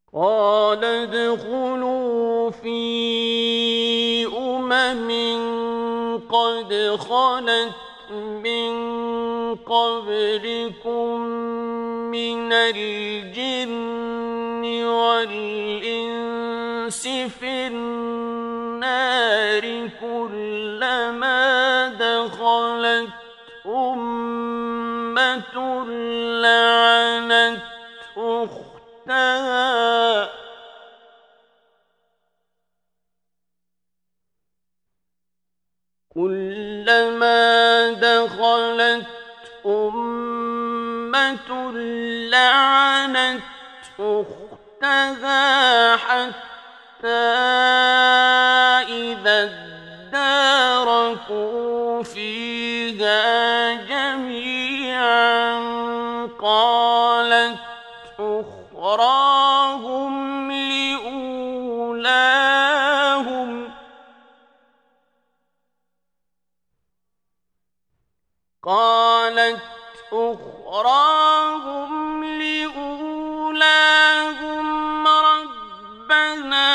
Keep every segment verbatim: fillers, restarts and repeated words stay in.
قال ادخلوا في أمم قد خلت من قبلكم من الجن والإنس في النار كلما دخلت أمة لعنت أختها كلما دخلت أمة لعنت أختها حتى إذا اداركوا فيها جميعا قالت أخراهم لأولاهم قالت أخراهم لأولاهم ربنا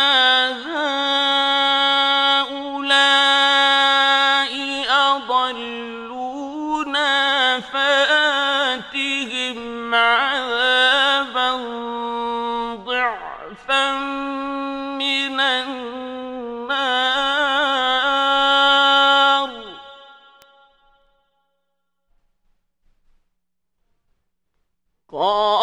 هؤلاء أضلونا فآتهم عذابا ضعفا من النار قال